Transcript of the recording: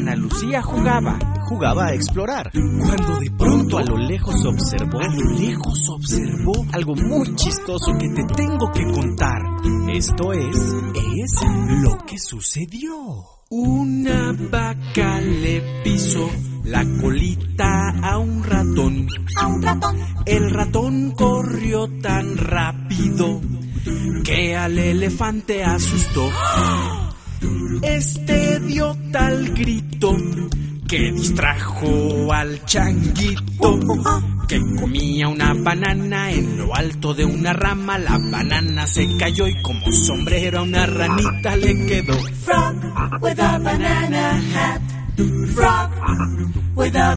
Ana Lucía jugaba a explorar, cuando de pronto a lo lejos observó algo muy chistoso que te tengo que contar. Esto es lo que sucedió. Una vaca le pisó la colita a un ratón. El ratón corrió tan rápido que al elefante asustó. Este dio tal grito que distrajo al changuito, que comía una banana en lo alto de una rama. La banana se cayó y como sombrero a una ranita le quedó. Frog with a banana hat. Frog with a